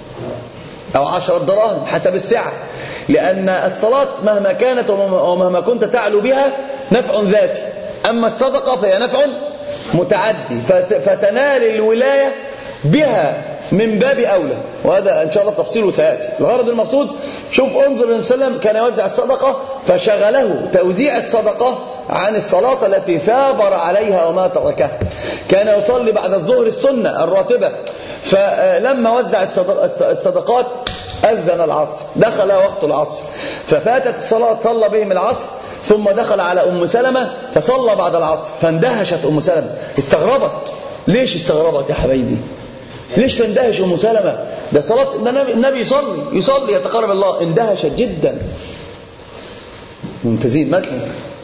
أو عشرة دراهم حسب السعة. لأن الصلاة مهما كانت ومهما كنت تعلو بها نفع ذاتي، أما الصدقة فهي نفع متعدي فتنال الولاية بها من باب أولى، وهذا إن شاء الله تفصيله سيأتي. الغرض المقصود، شوف انظر النبي صلى الله عليه وسلم كان يوزع الصدقة فشغله توزيع الصدقة عن الصلاة التي ثابر عليها وما تركها. كان يصلي بعد الظهر السنة الراتبة، فلما وزع الصدقات أذن العصر، دخل وقت العصر ففاتت الصلاة، صلى بهم العصر ثم دخل على أم سلمة فصلى بعد العصر، فاندهشت أم سلمة، استغربت. ليش استغربت يا حبيبي؟ ليش تندهش أم سلمة؟ ده صلاة النبي يصلي يصلي يتقرب الله. اندهشت جدا. ممتازين. مثلا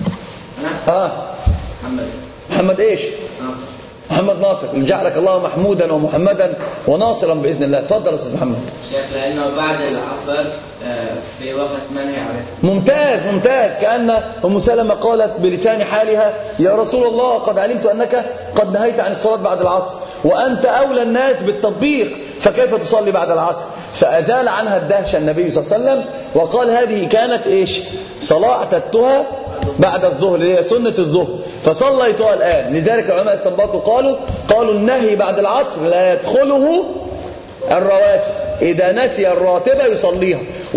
اه محمد محمد ايش؟ ناصر. محمد ناصر. جعلك الله محمودا ومحمدا وناصرا بإذن الله. تفضل يا أستاذ محمد. شيخ لأنه بعد العصر في وقت منهي عليه. ممتاز ممتاز. كأن أم سلمة قالت بلسان حالها يا رسول الله قد علمت أنك قد نهيت عن الصلاة بعد العصر وأنت أولى الناس بالتطبيق، فكيف تصلي بعد العصر؟ فأزال عنها الدهشة النبي صلى الله عليه وسلم وقال هذه كانت إيش؟ صلاة اعتدتها بعد الظهر اللي هي سنة الظهر فصليتها الآن. لذلك العلماء استنبطوا قالوا قالوا النهي بعد العصر لا يدخله الرواتب، إذا نسي الراتبة يصليها.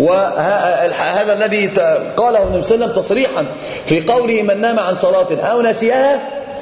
وهذا الذي قاله النبي صلى الله عليه وسلم تصريحا في قوله من نام عن صلاة أو نسيها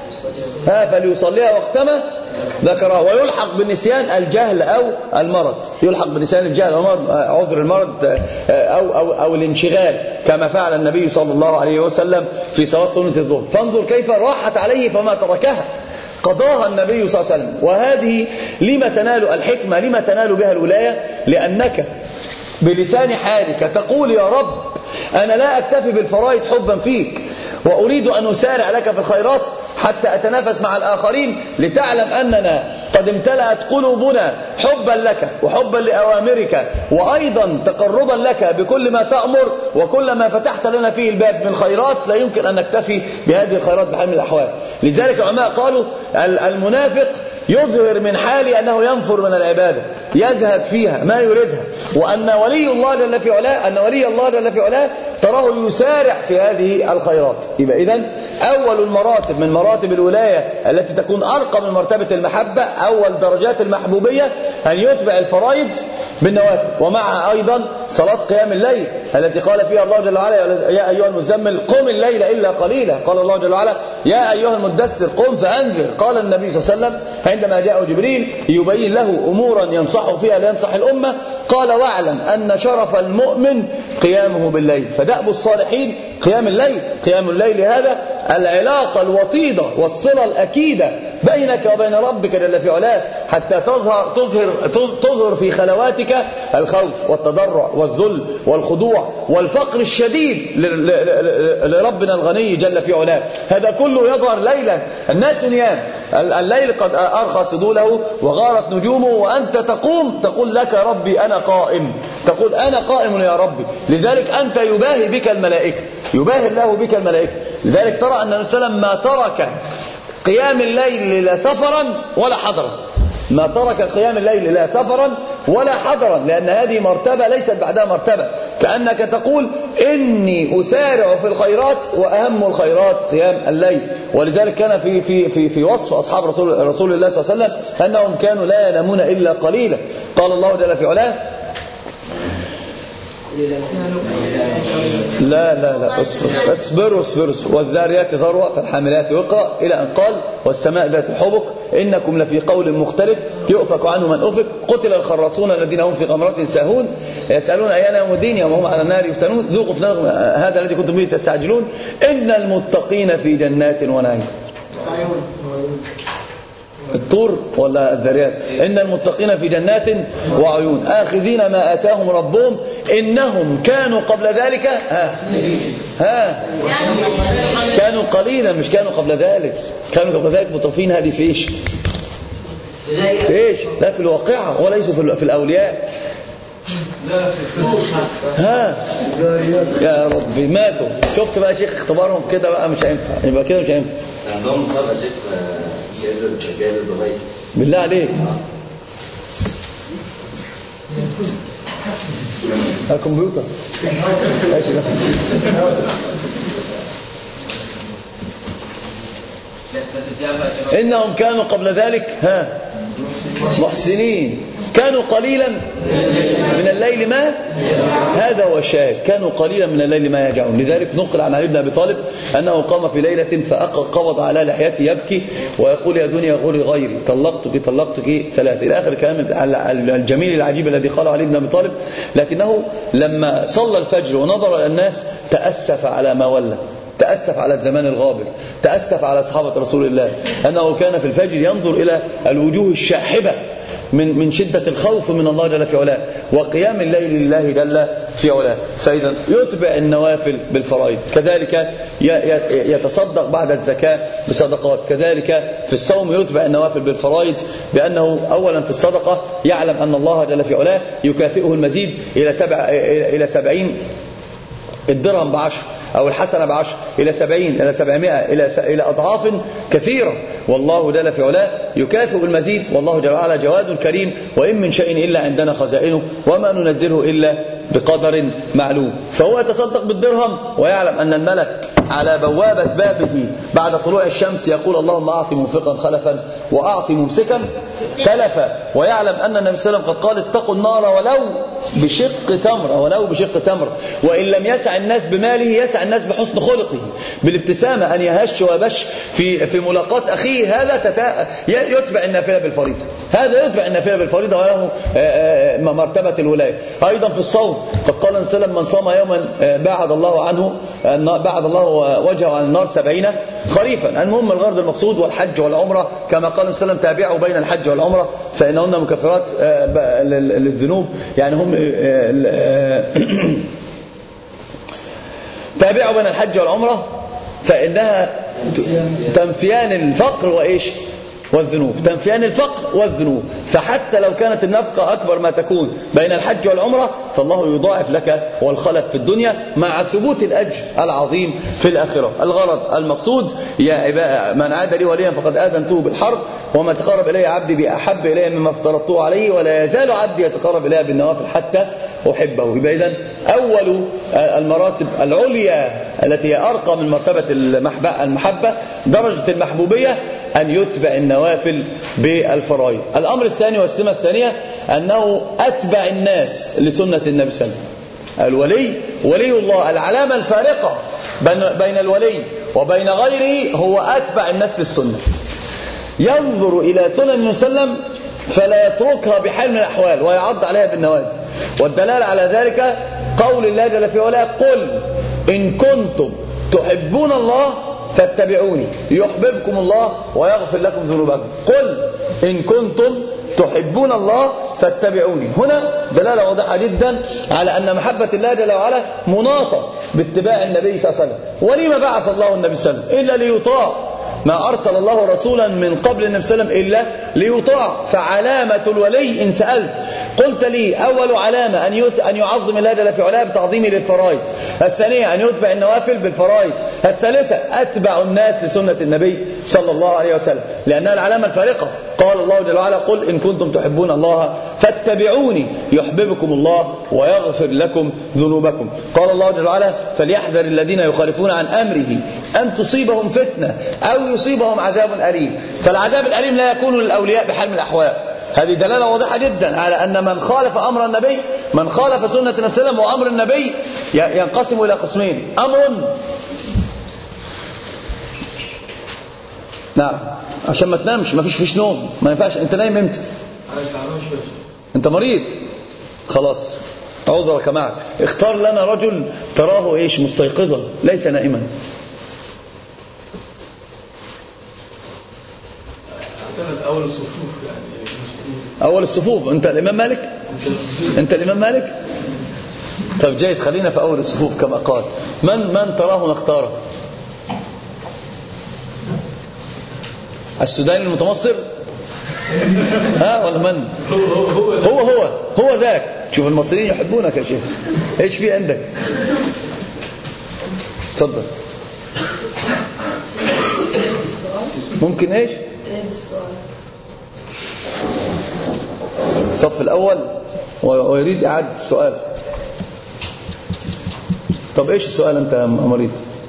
ها فليصليها وقتما ذكرها. ويلحق بالنسيان الجهل أو المرض، يلحق بالنسيان الجهل أو المرض، عذر المرض أو, أو, أو الانشغال كما فعل النبي صلى الله عليه وسلم في صلاة سنة الظهر. فانظر كيف راحت عليه فما تركها، قضاها النبي صلى الله عليه وسلم. وهذه لما تنال الحكمة، لما تنال بها الولاية، لأنك بلسان حالك تقول يا رب أنا لا أكتفي بالفرائض حبا فيك وأريد أن أسارع لك في الخيرات حتى أتنافس مع الآخرين، لتعلم أننا قد امتلأت قلوبنا حبا لك وحبا لأوامرك وأيضا تقربا لك بكل ما تأمر، وكل ما فتحت لنا فيه الباب من خيرات لا يمكن أن نكتفي بهذه الخيرات بحال من الأحوال. لذلك العلماء قالوا المنافق يظهر من حاله أنه ينفر من العبادة يزهد فيها ما يريدها، وأن ولي الله جل في علاه أن ولي الله جل في علاه تراه يسارع في هذه الخيرات. يبقى إذن أول المراتب من مراتب الولاية التي تكون أرقى من مرتبة المحبة، أول درجات المحبوبية أن يتبع الفرائض بالنوافل، ومعها أيضا صلاة قيام الليل التي قال فيها الله جل وعلا يا أيها المزمل قم الليل إلا قليلا. قال الله جل وعلا يا أيها المدثر قم فأنذر. قال النبي صلى الله عليه وسلم عندما جاء جبريل يبين له أمورا ينصح فيها لينصح الأمة قال واعلم أن شرف المؤمن قيامه بالليل. فدأب الصالحين قيام الليل. قيام الليل هذا العلاقة الوطيدة والصلة الأكيدة بينك وبين ربك جل في علاه حتى تظهر تظهر تظهر في خلواتك الخوف والتضرع والذل والخضوع والفقر الشديد لربنا الغني جل في علاه. هذا كله يظهر ليلا، الناس نيام، الليل قد أرخى سدوله وغارت نجومه، وأنت تقوم تقول لك ربي أنا قائم، تقول أنا قائم يا ربي. لذلك أنت يباهي بك الملائكة، يباهي الله بك الملائكة. لذلك ترى أن النبي صلى الله عليه وسلم ما ترك قيام الليل لا سفرا ولا حضرا، ما ترك قيام الليل لا سفرا ولا حضرا، لأن هذه مرتبة ليست بعدها مرتبة. كأنك تقول إني أسارع في الخيرات وأهم الخيرات قيام الليل. ولذلك كان في في في في وصف أصحاب رسول رسول الله صلى الله عليه وسلم أنهم كانوا لا ينامون إلا قليلا. قال الله جل في علاه: لا لا لا اصبر اصبر اصبر, اصبر. والذاريات ذروة فالحاملات وقرا، إلى أن قال: والسماء ذات الحبك إنكم لفي قول مختلف يؤفك عنه من أفك قتل الخراصون الذين هم في غمرات ساهون يسألون أيان يوم الدين يوم هم على النار يفتنون ذوقوا فتنتكم هذا الذي كنتم به تستعجلون إن المتقين في جنات ونعيم. الطور ولا الذريات؟ إن المتقين في جنات وعيون آخذين ما آتاهم ربهم إنهم كانوا قبل ذلك ها ها كانوا قليلا، مش كانوا قبل ذلك، كانوا قبل ذلك مطرفين. هذه في ايش؟ في ايش؟ لا في الواقعة وليس في الأولياء. ها يا ربي ماتوا. شفت بقى شيخ اختبارهم كده بقى مش هينفع، يبقى كده مش هينفع. عندهم مسابقة شيخ جائزة جائزة دبي بالله عليك. الكمبيوتر إنهم كانوا قبل ذلك ها محسنين كانوا قليلا من الليل ما هذا هو الشاهد، كانوا قليلا من الليل ما يهجعون. لذلك نقل عن علي بن أبي طالب أنه قام في ليلة فقبض على لحيته يبكي ويقول: يا دنيا غوري غيري طلقتك طلقتك ثلاث، إلى آخر كلام الجميل العجيب الذي قاله علي بن أبي طالب. لكنه لما صلى الفجر ونظر إلى الناس تأسف على ما ولى، تأسف على الزمان الغابر، تأسف على صحابة رسول الله، أنه كان في الفجر ينظر إلى الوجوه الشاحبة من من شدة الخوف من الله جل في علاه وقيام الليل لله جل في علاه. فإذا يتبع النوافل بالفرائض، كذلك يتصدق بعد الزكاة بصدقات، كذلك في الصوم يتبع النوافل بالفرائض، بأنه أولا في الصدقة يعلم أن الله جل في علاه يكافئه المزيد إلى سبع إلى سبعين الدرهم بعشر أو الحسنة بعشر إلى سبعين إلى سبعمائة إلى إلى أضعاف كثيرة، والله جل في علاه يكافئ المزيد، والله جل وعلا جواد كريم، وإن من شيء إلا عندنا خزائنه وما ننزله إلا بقدر معلوم. فهو يتصدق بالدرهم ويعلم أن الملك على بوابة بابه بعد طلوع الشمس يقول: اللهم أعطي منفقا خلفا وأعطي ممسكا تلفا، ويعلم أن النبي صلى الله عليه وسلم قد قال: اتقوا النار ولو بشق تمر، ولو بشق تمر. وإن لم يسع الناس بماله يسع الناس بحسن خلقه، بالابتسامة، أن يهش وبش في في ملاقاة أخيه. هذا تتا... يتبع النافلة بالفريضة، هذا يتبع النافلة بالفريضة وله مرتبة الولاية. أيضا في الصوم قد قال النبي صلى الله عليه وسلم: من صام يوما بعد الله عنه بعد الله وجهه عن النار سبعين خريفا. المهم الغرض المقصود والحج والعمرة، كما قال النبي صلى الله عليه وسلم: تابعوا بين الحج والعمرة فإنهن مكفرات للذنوب. يعني هم تابعوا بين الحج والعمرة فإنها تنفيان الفقر وإيش والذنوب، تنفيان الفقر والذنوب. فحتى لو كانت النفقة أكبر ما تكون بين الحج والعمرة فالله يضاعف لك والخلف في الدنيا مع ثبوت الأجر العظيم في الآخرة. الغرض المقصود: يا عباد من عاد لي وليا فقد آذنته بالحرب، وما تقرب إلي عبدي بأحب إلي مما افترضته عليه، ولا يزال عبدي يتقرب إلي بالنوافل حتى أحبه. يبقى إذن أول المراتب العليا التي هي أرقى من مرتبة المحبة درجة المحبوبية أن يتبع النوافل بالفرائض. الأمر الثاني والسمة الثانية أنه أتبع الناس لسنة النبي صلى الله عليه وسلم. الولي ولي الله، العلامة الفارقة بين الولي وبين غيره هو أتبع الناس للسنة، ينظر إلى سنة النبي صلى الله عليه وسلم فلا يتركها بحال من الأحوال ويعض عليها بالنواجذ. والدلالة على ذلك قول الله جل في علاه: قل إن كنتم تحبون الله فاتبعوني يحببكم الله ويغفر لكم ذنوبكم. قل إن كنتم تحبون الله فاتبعوني. هنا دلالة واضحة جدا على أن محبة الله جل وعلا مناطة باتباع النبي صلى الله عليه وسلم. ولما بعث الله النبي صلى الله عليه وسلم إلا ليطاع، ما أرسل الله رسولا من قبل النبي صلى الله عليه وسلم إلا ليطاع. فعلامة الولي إن سألت قلت لي: أول علامة أن أن يعظم الله جل في علاه بتعظيمه للفرائض، الثانية أن يتبع النوافل بالفرائض، الثالثة أتبع الناس لسنة النبي صلى الله عليه وسلم، لأنها العلامة الفارقة قال الله جل وعلا قل إن كنتم تحبون الله فاتبعوني يحببكم الله ويغفر لكم ذنوبكم. قال الله جل وعلا فليحذر الذين يخالفون عن أمره أن تصيبهم فتنة أو يصيبهم عذاب أليم. فالعذاب الأليم لا يكون للأولياء بحال من الأحوال. هذه دلالة واضحة جدا على أن من خالف أمر النبي، من خالف سنة النبي صلى الله عليه وسلم وأمر النبي ينقسم إلى قسمين: أمر نعم عشان ما تنامش، ما فيش فيش نوم، ما ينفعش. انت نايم امتى؟ انت مريض خلاص عذرك معك. اختار لنا رجل تراه ايش مستيقظا ليس نائما. اول الصفوف يعني اول الصفوف. انت الامام مالك؟ انت الامام مالك؟ طب جيد، خلينا في اول الصفوف كما قال. من من تراه نختاره؟ السوداني المتمصر ها ولا من؟ هو هو هو ذاك. شوف المصريين يحبونك يا شيخ. ايش في عندك؟ تفضل. ممكن ايش؟ الصف الاول ويريد اعاده السؤال. طب ايش السؤال انت يا مريض؟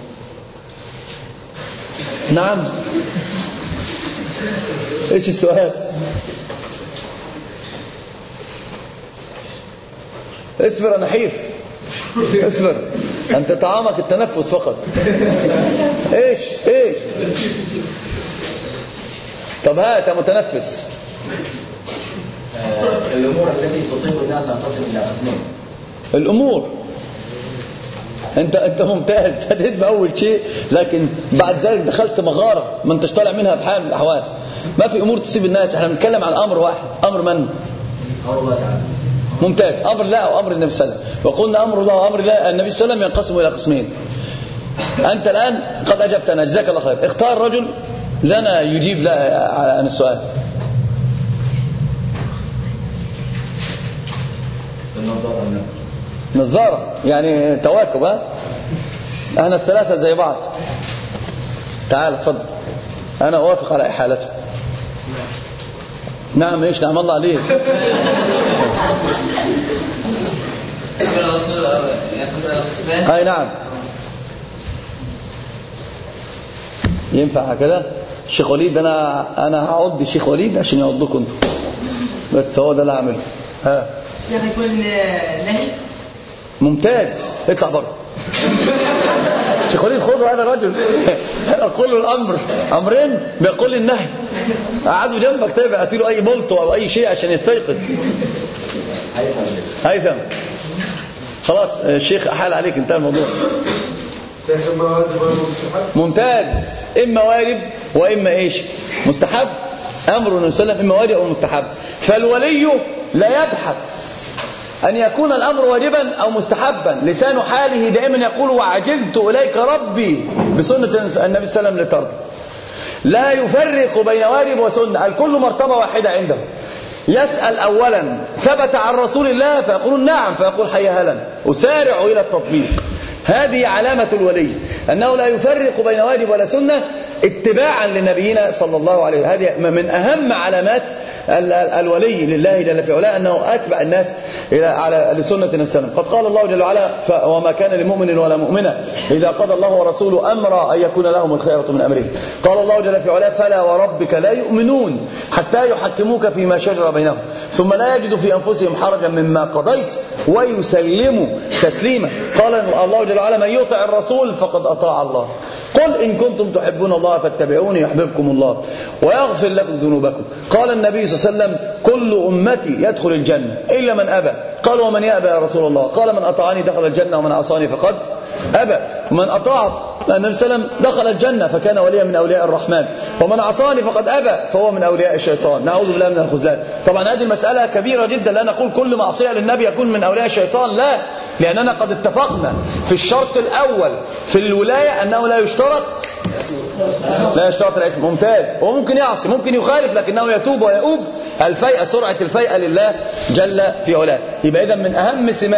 نعم ايش السؤال؟ اصبر انا حيف، اصبر، انت طعامك التنفس فقط. ايش ايش؟ طب هات يا متنفس. الامور التي تصيب الناس تنقسم الى قسمين. الامور انت انت ممتاز، هديت باول شيء، لكن بعد ذلك دخلت مغاره ما انتش طالع منها بحال من الاحوال. ما في امور تصيب الناس، احنا بنتكلم عن امر واحد. امر من؟ امر الله تعالى. ممتاز. امر الله وامر النبي صلى الله عليه وسلم. وقلنا امر الله وامر الله النبي صلى الله عليه وسلم ينقسم الى قسمين. انت الان قد اجبتنا، جزاك الله خير. اختار رجل لنا يجيب لا عن السؤال. نظارة يعني تواكب. ها احنا الثلاثة زي بعض. تعال اتفضل، انا اوافق على احالته. نعم ايش؟ نعم الله عليك. اي نعم ينفع هكذا. الشيخ وليد انا انا هعض الشيخ وليد عشان يعضكم انتم، بس هو ده اللي هعمله. ها يعني يكون نهي. ممتاز، اطلع بره. شيخ وليد خذوا هذا الرجل. اقول له الامر امرين بيقول لي النهي. قعدوا جنبك طيب، اعطي له اي بولتو او اي شيء عشان يستيقظ. هيثم خلاص الشيخ احال عليك، انتهى الموضوع. ممتاز. اما واجب واما ايش؟ مستحب. امر النبي صلى الله عليه وسلم اما واجب او مستحب. فالولي لا يبحث أن يكون الأمر واجبا أو مستحبا، لسان حاله دائما يقول وعجلت إليك ربي بسنة النبي صلى الله عليه وسلم لترضى. لا يفرق بين واجب وسنة، الكل مرتبة واحدة عنده. يسأل أولا ثبت عن رسول الله فيقولون نعم، فيقول حي هلا أسارع إلى التطبيق. هذه علامة الولي، أنه لا يفرق بين واجب ولا سنة اتباعا لنبينا صلى الله عليه وسلم. هذه من أهم علامات الولي لله جل في علاه، أنه أتبع الناس إلى على لسنة النبي صلى الله عليه وسلم. قد قال الله جل وعلا وما كان لمؤمن ولا مؤمنة إذا قضى الله ورسوله أمرا أن يكون لهم الخيرة من أمره. قال الله جل في علاه فلا وربك لا يؤمنون حتى يحكموك فيما شجر بينهم ثم لا يجدوا في أنفسهم حرجا مما قضيت ويسلموا تسليما. قال الله جل وعلا من يطع الرسول فقد أطاع الله. قل إن كنتم تحبون الله فاتبعوني يحببكم الله ويغفر لكم ذنوبكم. قال النبي صلى الله عليه وسلم كل أمتي يدخل الجنة إلا من أبى. قال ومن يأبى يا رسول الله؟ قال من أطاعني دخل الجنة ومن عصاني فقد أبى. ومن أطاع النبي صلى الله عليه وسلم دخل الجنة فكان وليا من أولياء الرحمن، ومن عصاني فقد أبى فهو من أولياء الشيطان. نعوذ بالله من الخذلان. طبعا هذه المسألة كبيرة جدا، لا نقول كل معصية للنبي يكون من أولياء الشيطان، لا، لأننا قد اتفقنا في الشرط الأول في الولاية أنه لا يشترط لا يشترط الاسم. ممتاز. وممكن يعصي ممكن يخالف لكنه يتوب ويؤوب. الفيئة سرعة الفيئة لله جل في علاه. يبقى إذن من أهم سمات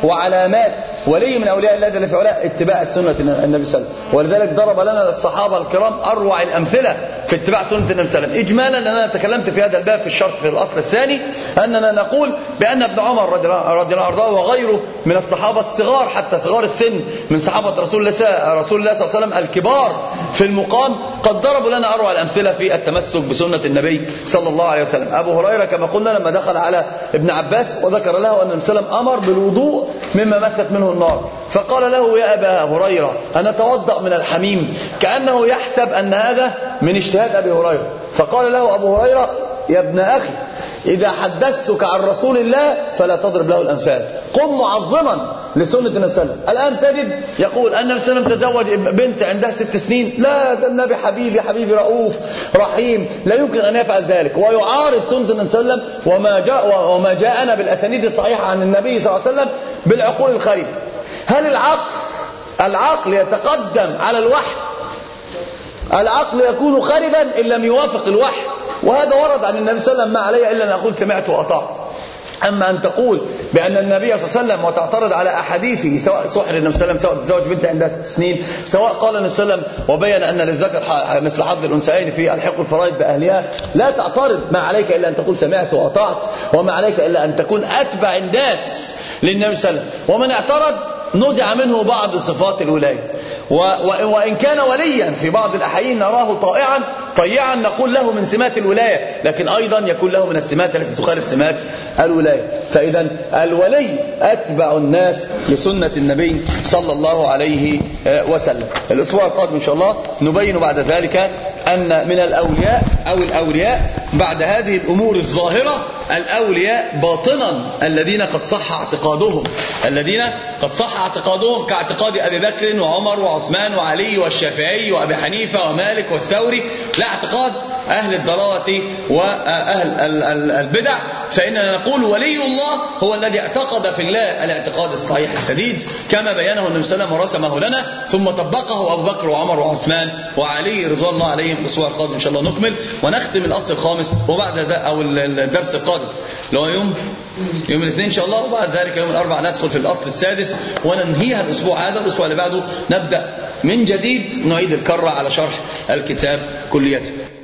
وعلامات ولي من أولياء الله جل في علاه اتباع السنة النبي صلى الله عليه وسلم. ولذلك ضرب لنا الصحابة الكرام أروع الأمثلة في اتباع سنة النبي صلى الله عليه وسلم. إجمالا لأننا تكلمت في هذا الباب في الشرط في الأصل الثاني أننا نقول بأن ابن عمر رضي الله عنه وغيره من الصحابة الصغار حتى صغار السن من صحابة رسول الله رسول الله صلى الله عليه وسلم الكبار في المقام قد ضربوا لنا أروع الأمثلة في التمسك بسنة النبي صلى الله عليه وسلم. أبو هريرة كما قلنا لما دخل على ابن عباس وذكر له أن النبي صلى الله عليه وسلم أمر بالوضوء مما مست منه النار، فقال له يا أبا هريرة أنا أتوضأ من الحميم، كأنه يحسب أن هذا من اجتهاد أبي هريرة. فقال له أبو هريرة يا ابن أخي إذا حدثتك عن رسول الله فلا تضرب له الأمثال، قم معظما لسنة النبي صلى الله عليه وسلم. الآن تجد يقول النبي صلى الله عليه وسلم تزوج بنت عندها ست سنين، لا ده النبي حبيبي حبيبي رؤوف رحيم، لا يمكن أن يفعل ذلك، ويعارض سنة النبي صلى الله عليه وسلم وما جاء وما جاءنا بالأسانيد الصحيحة عن النبي صلى الله عليه وسلم بالعقول الخريبة. هل العقل العقل يتقدم على الوحي؟ العقل يكون خربا إن لم يوافق الوحي، وهذا ورد عن النبي صلى الله عليه وسلم ما علي إلا أن أقول سمعت وأطعت. أما أن تقول بأن النبي صلى الله عليه وسلم وتعترض على أحاديثه سواء سحر النبي صلى الله عليه وسلم سواء تزوج بنت عندها ست سنين سواء قال النبي صلى الله عليه وسلم وبين أن للذكر مثل حظ الأنثيين في الحق الفرائض بأهلها، لا تعترض، ما عليك إلا أن تقول سمعت وأطعت، وما عليك إلا أن تكون أتبع الناس للنبي صلى الله عليه وسلم. ومن اعترض نزع منه بعض صفات الولاية، وإن كان وليا في بعض الأحيان نراه طائعا طيعا نقول له من سمات الولاية، لكن أيضا يكون له من السمات التي تخالف سمات الولاية. فإذا الولي أتبع الناس لسنة النبي صلى الله عليه وسلم. الأسبوع القادم إن شاء الله نبين بعد ذلك أن من الأولياء أو الأولياء بعد هذه الأمور الظاهرة الأولياء باطنا الذين قد صح اعتقادهم الذين قد صح اعتقادهم كاعتقاد أبي بكر وعمر وعثمان وعلي والشافعي وأبي حنيفة ومالك والثوري، لا اعتقاد أهل الضلالة وأهل البدع. فإننا نقول ولي الله هو الذي اعتقد في الله الاعتقاد الصحيح السديد كما بينه النبي صلى الله عليه وسلم ورسمه لنا، ثم طبقه أبو بكر وعمر وعثمان وعلي رضوان الله عليهم. الأسبوع القادم إن شاء الله نكمل ونختم الأصل الخامس، وبعد ذا أو الدرس القادم اللي هو يوم يوم الاثنين إن شاء الله، وبعد ذلك يوم الأربعاء ندخل في الأصل السادس وننهيها الأسبوع هذا. الأسبوع اللي بعده نبدأ من جديد نعيد الكرة على شرح الكتاب كليته.